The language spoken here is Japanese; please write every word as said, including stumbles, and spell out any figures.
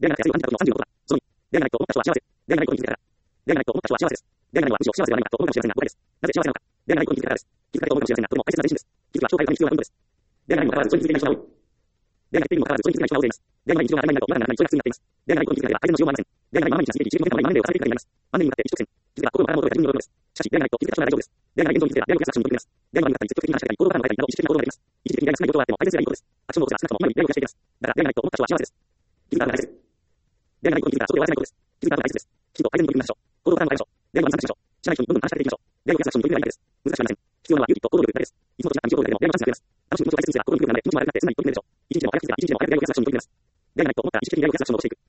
ではなくて、安定のさんじゅうのことだ。そのに、ではないと思った人は幸せ。ではないと気づいたから。ではないと思った人は幸せです。ではないのはむしろ幸せではないのかと思うかもしれませんが、答えです。なぜ幸せなのか。ではないと気づいたからです。気づかれと思うかもしれませんが、とても大切な前進です。気づきは正体化に必要な運動です。ではないにもかかわらず、それに気づいていない人が多い。ではないというにもかかわらず、それに気づいていない人が大勢います。ではない日常が当たり前になると、まだ何か日常が当たり前になると、まだ何か日常があれば大変な事情もありません。ではない毎日が過ぎていちじゅうごねんまでに万年齢を重ねていくからになります。万年になって一直線。気づきが心の体を戻るが自分のことです。しかし、ではないと気づいた人は大丈夫です。ではない現状に気づけば、ではないアクションに取り組みます。ではないになったり積極的に話しかけたり、行動パターンを変えたりなど、意識的な行動があります。一時的に意外な少ないことはあっても、改善すればいいことです。アクションを起こせば少なくとも今より未来を増やしていきます。だから、ではないと思った人は幸せです。気づいたら大切です。ではないことに気づいたら、そこで終わらせないことです。気づいたら大切です。きちんと改善に取り組みましょう。行動パターンを変えましょう。ではに参加しましょう。知らない人にどんどん話しかけていきましょう。では動き出すアクションに取り組めばいいだけです。難しくありません。必要なのは勇気と行動力だけです。いつもと違った日常行動だけでも、ではチャンスが増えます。楽しく気持ちを大切にすれば、心に来るので、気持ちも悪くなって、すぐに取り組めるでしょう。一時でも早く気づけば、一時でも早くやりを増やすアクションに取り組めます。ではないと思ったら意識的にやりを増やすアクションを起こしていく。